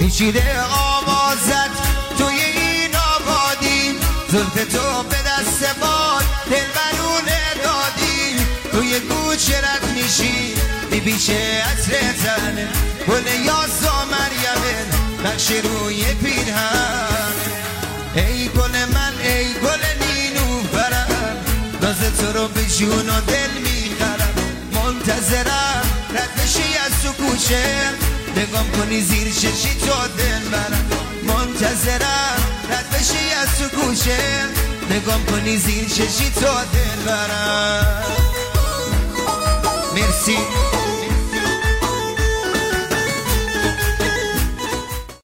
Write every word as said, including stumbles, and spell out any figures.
پیچیده آوازت توی این آبادی، زلف تو به دست باد دل برونه دادی، توی کوچه رد میشی میپیچه عطر تنه، گل یاس و مریمه نقش روی پیرهن. ای گل من ای گل نیلوفرم، ناز تو رو به جون و دل میخرم، منتظرم رد بشی از تو کوچه، نگام کنی زیر چشی تو دل برم، منتظرم رد بشی از تو کوچه، نگام کنی زیر چشی تو دل برم. مرسی.